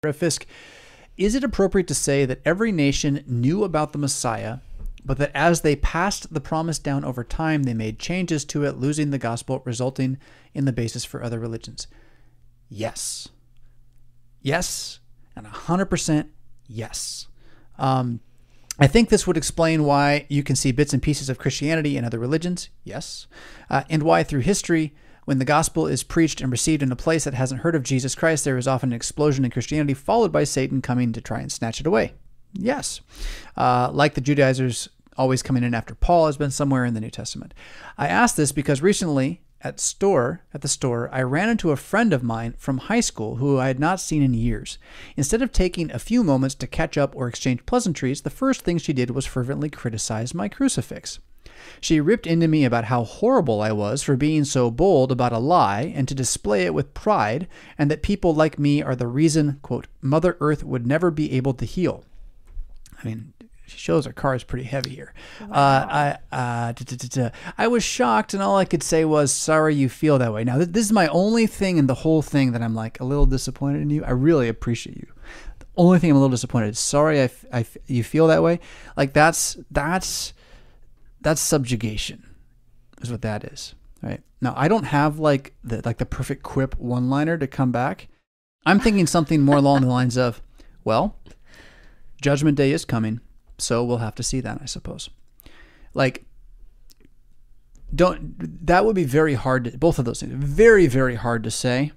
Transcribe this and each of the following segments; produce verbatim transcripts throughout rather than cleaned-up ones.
Fisk, is it appropriate to say that every nation knew about the Messiah, but that as they passed the promise down over time, they made changes to it, losing the gospel, resulting in the basis for other religions? Yes. Yes, and one hundred percent yes. Um, I think this would explain why you can see bits and pieces of Christianity in other religions, yes, uh, and why through history, when the gospel is preached and received in a place that hasn't heard of Jesus Christ, there is often an explosion in Christianity followed by Satan coming to try and snatch it away. Yes. Uh, like the Judaizers always coming in after Paul has been somewhere in the New Testament. I ask this because recently at store at the store, I ran into a friend of mine from high school who I had not seen in years. Instead of taking a few moments to catch up or exchange pleasantries, the first thing she did was fervently criticize my crucifix. She ripped into me about how horrible I was for being so bold about a lie and to display it with pride, and that people like me are the reason, quote, Mother Earth would never be able to heal. I mean, she shows her car is pretty heavy here. Wow. Uh, I, uh, da, da, da, da. I was shocked, and all I could say was, sorry you feel that way. Now, th- this is my only thing in the whole thing that I'm like a little disappointed in you. I really appreciate you. The only thing I'm a little disappointed is, sorry I, f- I f- you feel that way. Like, that's, that's, that's subjugation is what that is, right? Now, I don't have like the, like the perfect quip one-liner to come back. I'm thinking something more along the lines of, well, Judgment Day is coming, so we'll have to see that, I suppose. Like, don't, that would be very hard to, both of those things, very, very hard to say.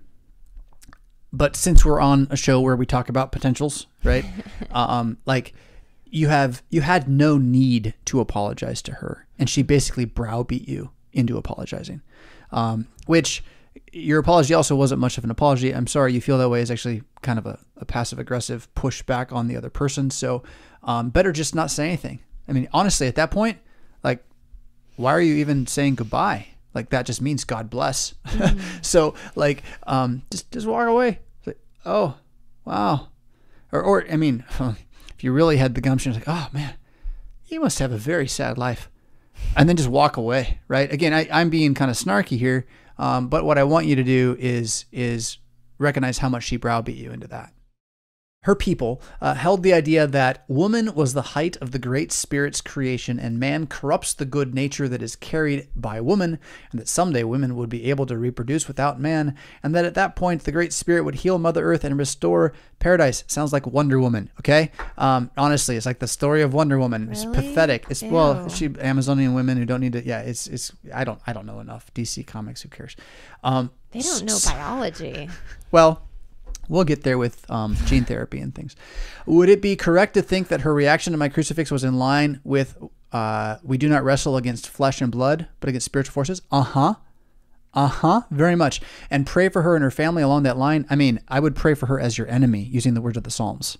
But since we're on a show where we talk about potentials, right? um, like, You have you had no need to apologize to her, and she basically browbeat you into apologizing, um, which your apology also wasn't much of an apology. I'm sorry you feel that way is actually kind of a, a passive-aggressive pushback on the other person, so um, better just not say anything. I mean, honestly, at that point, like, why are you even saying goodbye? Like, that just means God bless. Mm-hmm. So, like, um, just, just walk away. Like, oh, wow. Or, or I mean... If you really had the gumption, it's like, oh man, you must have a very sad life. And then just walk away, right? Again, I, I'm being kind of snarky here, um, but what I want you to do is is recognize how much she browbeat you into that. Her people uh, held the idea that woman was the height of the Great Spirit's creation and man corrupts the good nature that is carried by woman, and that someday women would be able to reproduce without man, and that at that point the Great Spirit would heal Mother Earth and restore paradise. Sounds like Wonder Woman, okay? Um, honestly, it's like the story of Wonder Woman. It's really? pathetic. It's Ew. well, she Amazonian women who don't need to. Yeah, it's it's. I don't I don't know enough D C Comics. Who cares? Um, they don't know biology. Well. We'll get there with um, gene therapy and things. Would it be correct to think that her reaction to my crucifix was in line with, uh, we do not wrestle against flesh and blood, but against spiritual forces? Uh-huh. Uh-huh. Very much. And pray for her and her family along that line. I mean, I would pray for her as your enemy using the words of the Psalms.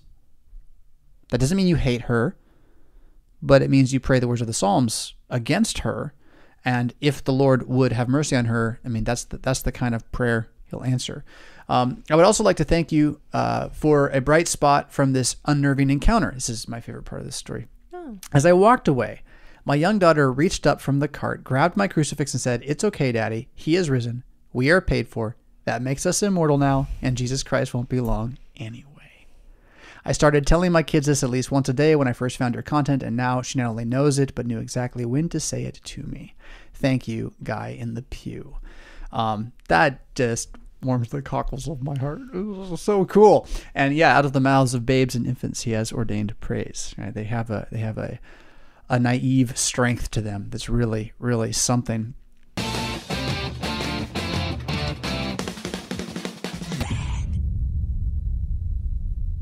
That doesn't mean you hate her, but it means you pray the words of the Psalms against her. And if the Lord would have mercy on her, I mean, that's the, that's the kind of prayer he'll answer. Um, I would also like to thank you uh, for a bright spot from this unnerving encounter. This is my favorite part of this story. Oh. As I walked away, my young daughter reached up from the cart, grabbed my crucifix and said, "It's okay, Daddy. He is risen. We are paid for. That makes us immortal now, and Jesus Christ won't be long anyway." I started telling my kids this at least once a day when I first found her content, and now she not only knows it, but knew exactly when to say it to me. Thank you, guy in the pew. Um, that just warms the cockles of my heart. It was so cool. And yeah, out of the mouths of babes and infants, he has ordained praise. Right? They have a they have a a naive strength to them that's really, really something.